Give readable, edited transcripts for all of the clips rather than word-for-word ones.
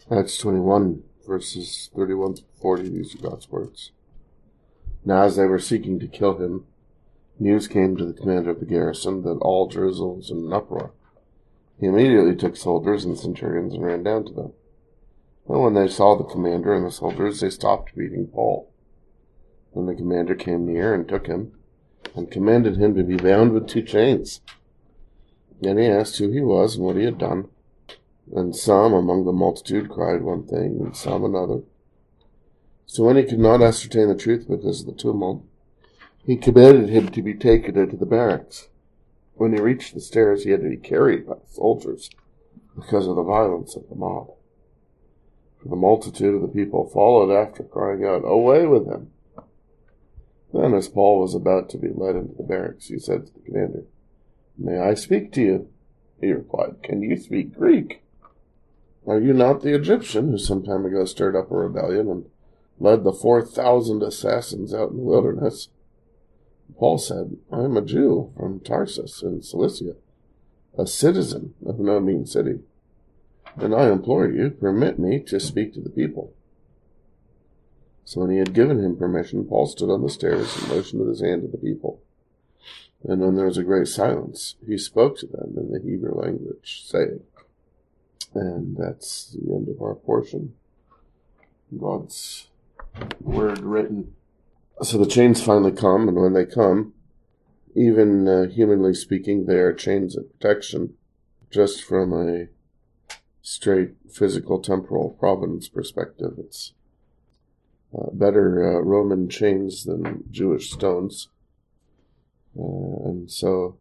Acts 21, verses 31 through 40, these are God's words. Now as they were seeking to kill him, news came to the commander of the garrison that all Jerusalem was in an uproar. He immediately took soldiers and centurions and ran down to them. And when they saw the commander and the soldiers, they stopped beating Paul. Then the commander came near and took him, and commanded him to be bound with 2 chains. Then he asked who he was and what he had done. And some among the multitude cried one thing, and some another. So when he could not ascertain the truth because of the tumult, he commanded him to be taken into the barracks. When he reached the stairs, he had to be carried by the soldiers because of the violence of the mob. For the multitude of the people followed after, crying out, "Away with him!" Then, as Paul was about to be led into the barracks, he said to the commander, "May I speak to you?" He replied, "Can you speak Greek? Are you not the Egyptian who some time ago stirred up a rebellion and led the 4,000 assassins out in the wilderness?" Paul said, "I am a Jew from Tarsus in Cilicia, a citizen of no mean city, and I implore you, permit me to speak to the people." So when he had given him permission, Paul stood on the stairs and motioned with his hand to the people. And when there was a great silence, he spoke to them in the Hebrew language, saying, and that's the end of our portion. God's word written. So the chains finally come, and when they come, even humanly speaking, they are chains of protection. Just from a straight physical temporal providence perspective, it's better Roman chains than Jewish stones. And so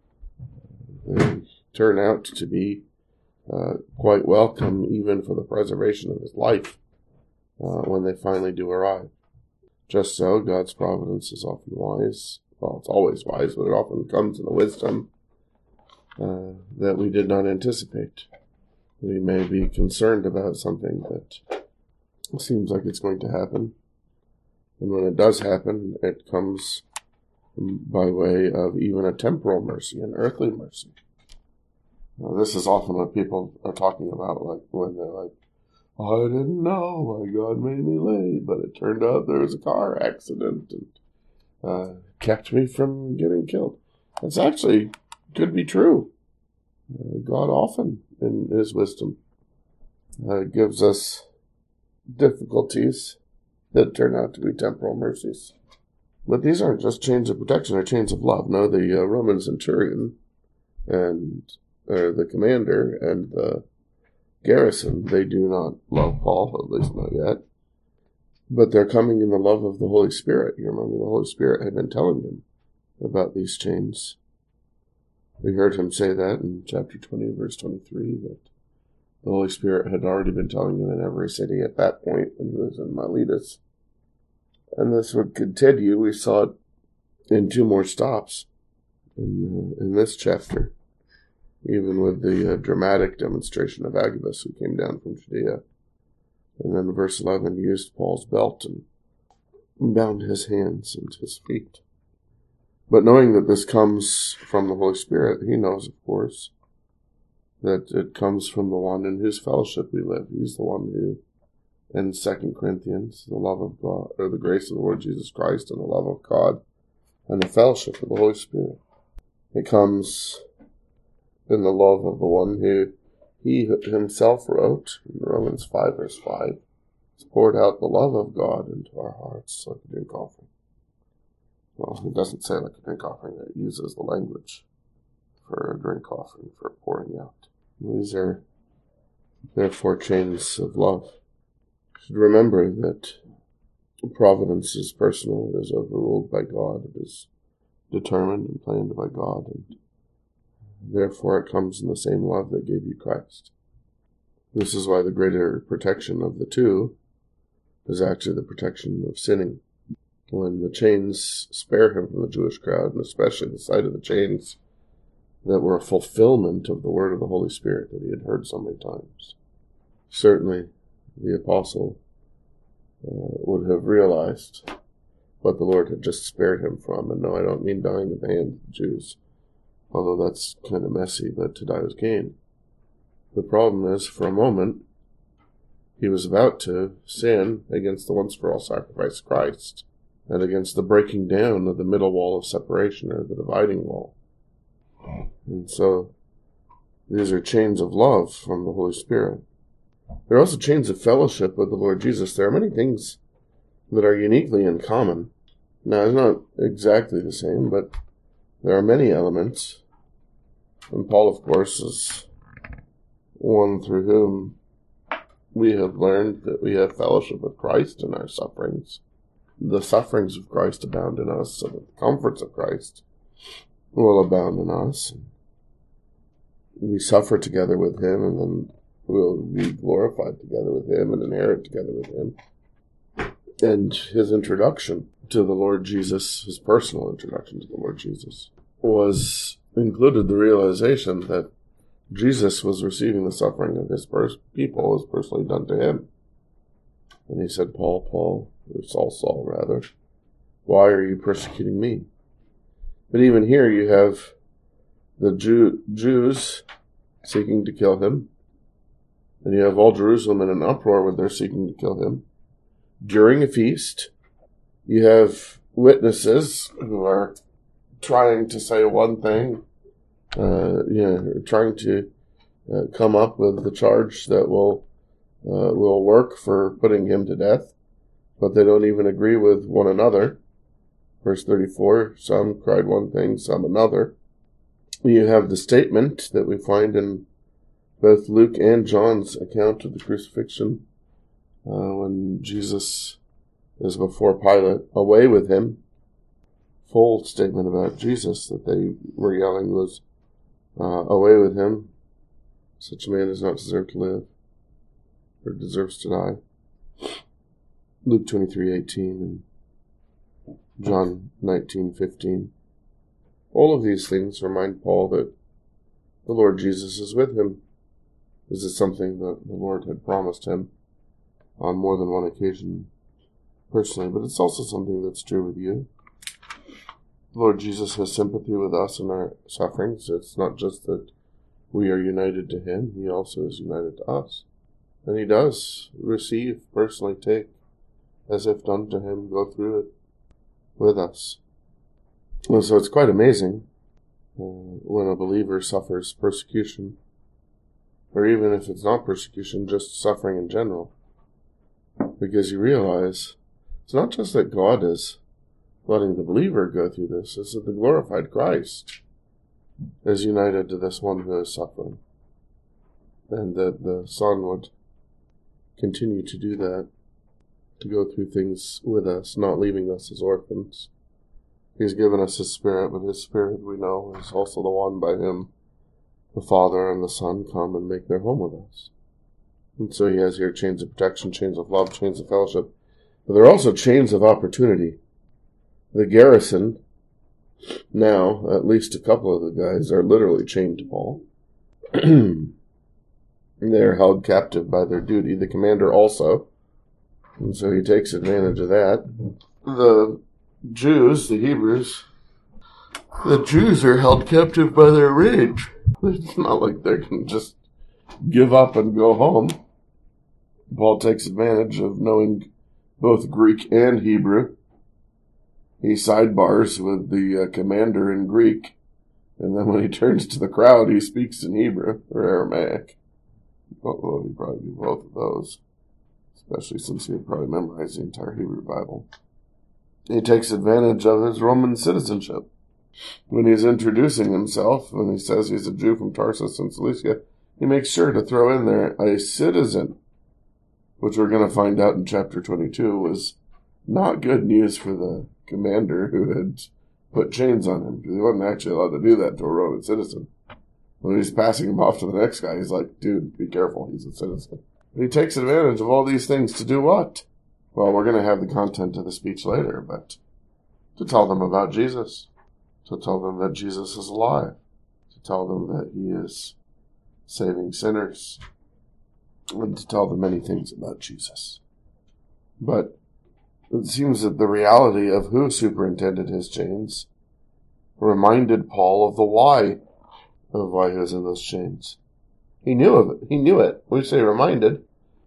they turn out to be quite welcome, even for the preservation of his life, when they finally do arrive. Just so, God's providence is often wise. Well, it's always wise, but it often comes in a wisdom that we did not anticipate. We may be concerned about something that seems like it's going to happen. And when it does happen, it comes by way of even a temporal mercy, an earthly mercy. Now, this is often what people are talking about, like when they're like, "I didn't know, my God made me late, but it turned out there was a car accident and kept me from getting killed." That's actually could be true. God often, in his wisdom, gives us difficulties that turn out to be temporal mercies. But these aren't just chains of protection, they're chains of love. No, the Roman centurion and the commander and the garrison, they do not love Paul, at least not yet. But they're coming in the love of the Holy Spirit. You remember the Holy Spirit had been telling them about these chains. We heard him say that in chapter 20, verse 23, that the Holy Spirit had already been telling him in every city at that point when he was in Miletus. And this would continue. We saw it in 2 more stops in this chapter, even with the dramatic demonstration of Agabus, who came down from Judea. And then verse 11 used Paul's belt and bound his hands and his feet. But knowing that this comes from the Holy Spirit, he knows, of course, that it comes from the one in whose fellowship we live. He's the one who, in 2 Corinthians, the love of God, or the grace of the Lord Jesus Christ and the love of God and the fellowship of the Holy Spirit. It comes in the love of the one who he himself wrote in Romans 5, verse 5, has poured out the love of God into our hearts like a drink offering. Well, it doesn't say like a drink offering, it uses the language for a drink offering, for pouring out. These are therefore chains of love. You should remember that providence is personal, it is overruled by God, it is determined and planned by God, and therefore it comes in the same love that gave you Christ. This is why the greater protection of the two is actually the protection of sinning. When the chains spare him from the Jewish crowd, and especially the sight of the chains that were a fulfillment of the word of the Holy Spirit that he had heard so many times. Certainly the apostle would have realized what the Lord had just spared him from. And no, I don't mean dying at the hands of the Jews, although that's kind of messy, but to die was gain. The problem is, for a moment, He was about to sin against the once-for-all sacrifice of Christ, and against the breaking down of the middle wall of separation, or the dividing wall. And so, these are chains of love from the Holy Spirit. There are also chains of fellowship with the Lord Jesus. There are many things that are uniquely in common. Now, it's not exactly the same, but there are many elements. And Paul, of course, is one through whom we have learned that we have fellowship with Christ in our sufferings. The sufferings of Christ abound in us, so that the comforts of Christ will abound in us. We suffer together with him, and then we'll be glorified together with him and inherit together with him. And his introduction to the Lord Jesus, his personal introduction to the Lord Jesus, included the realization that Jesus was receiving the suffering of his people as personally done to him. And he said, Paul, or Saul, rather, why are you persecuting me? But even here you have the Jews seeking to kill him, and you have all Jerusalem in an uproar when they're seeking to kill him. During a feast, you have witnesses who are trying to say one thing, trying to come up with the charge that will work for putting him to death, but they don't even agree with one another. Verse 34, some cried one thing, some another. You have the statement that we find in both Luke and John's account of the crucifixion, when Jesus is before Pilate, away with him. Full statement about Jesus that they were yelling was, away with him. Such a man does not deserve to live, or deserves to die. Luke 23:18 and John 19:15. All of these things remind Paul that the Lord Jesus is with him. This is something that the Lord had promised him on more than one occasion personally, but it's also something that's true with you. The Lord Jesus has sympathy with us in our sufferings. It's not just that we are united to him, he also is united to us. And he does receive, personally take, as if done to him, go through it with us. And so it's quite amazing when a believer suffers persecution, or even if it's not persecution, just suffering in general. Because you realize it's not just that God is letting the believer go through this, it's that the glorified Christ is united to this one who is suffering. And that the Son would continue to do that, to go through things with us, not leaving us as orphans. He's given us his Spirit, but his Spirit, we know, is also the one by whom the Father and the Son come and make their home with us. And so he has here chains of protection, chains of love, chains of fellowship. But there are also chains of opportunity. The garrison, now, at least a couple of the guys are literally chained to Paul. They're held captive by their duty. The commander also. And so he takes advantage of that. The Jews, the Hebrews, the Jews are held captive by their rage. It's not like they can just give up and go home. Paul takes advantage of knowing both Greek and Hebrew. He sidebars with the commander in Greek, and then when he turns to the crowd, he speaks in Hebrew or Aramaic. Well, he probably do both of those, especially since he had probably memorized the entire Hebrew Bible. He takes advantage of his Roman citizenship. When he's introducing himself, when he says he's a Jew from Tarsus and Cilicia, he makes sure to throw in there a citizen, which we're going to find out in chapter 22 was not good news for the commander who had put chains on him, because he wasn't actually allowed to do that to a Roman citizen. When he's passing him off to the next guy, he's like, dude, be careful, he's a citizen. And he takes advantage of all these things to do what? Well, we're going to have the content of the speech later, but to tell them about Jesus, to tell them that Jesus is alive, to tell them that he is saving sinners, and to tell them many things about Jesus. But it seems that the reality of who superintended his chains reminded Paul of the why of why he was in those chains. He knew of it. He knew it. We say reminded,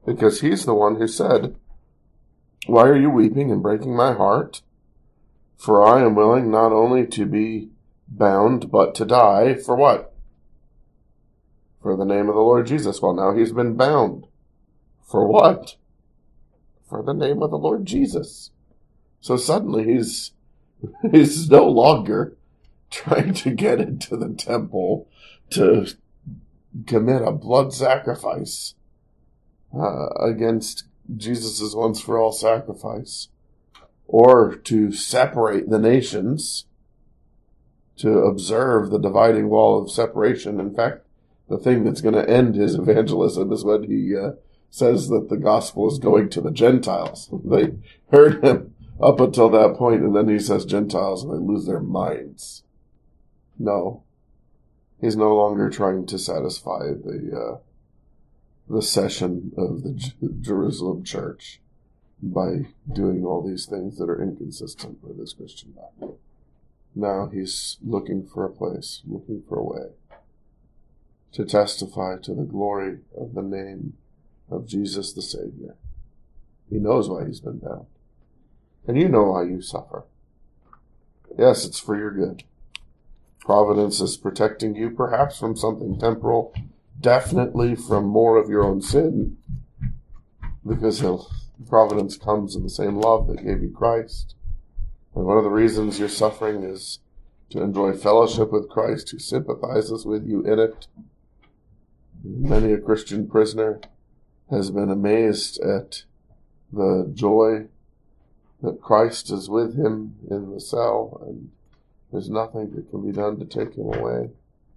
because he's the one who said, "Why are you weeping and breaking my heart? For I am willing not only to be bound, but to die." For what? For the name of the Lord Jesus. Well, now he's been bound. For what? For the name of the Lord Jesus. So suddenly he's no longer trying to get into the temple to commit a blood sacrifice against Jesus' once for all sacrifice, or to separate the nations, to observe the dividing wall of separation. In fact, the thing that's going to end his evangelism is when he says that the gospel is going to the Gentiles. They heard him up until that point, and then he says Gentiles, and they lose their minds. No. He's no longer trying to satisfy the session of the Jerusalem church by doing all these things that are inconsistent with his Christian doctrine. Now he's looking for a place, looking for a way to testify to the glory of the name of Jesus the Savior. He knows why he's been bound. And you know why you suffer. Yes, it's for your good. Providence is protecting you perhaps from something temporal, definitely from more of your own sin, because providence comes in the same love that gave you Christ. And one of the reasons you're suffering is to enjoy fellowship with Christ, who sympathizes with you in it. Many a Christian prisoner has been amazed at the joy that Christ is with him in the cell, and there's nothing that can be done to take him away.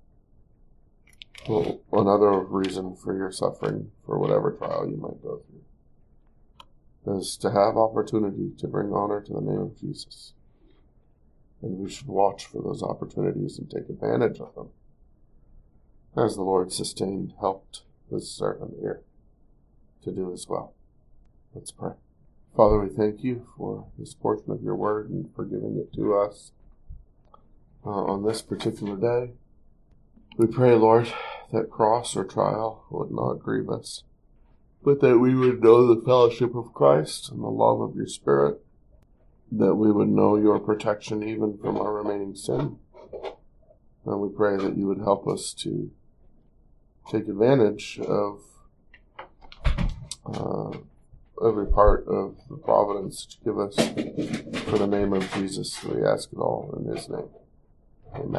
Well, another reason for your suffering, for whatever trial you might go through, is to have opportunity to bring honor to the name of Jesus. And we should watch for those opportunities and take advantage of them, as the Lord helped his servant here to do as well. Let's pray. Father, we thank you for this portion of your word and for giving it to us on this particular day. We pray, Lord, that cross or trial would not grieve us, but that we would know the fellowship of Christ and the love of your Spirit, that we would know your protection even from our remaining sin. And we pray that you would help us to take advantage of every part of the providence that you give us for the name of Jesus. We ask it all in his name. Amen.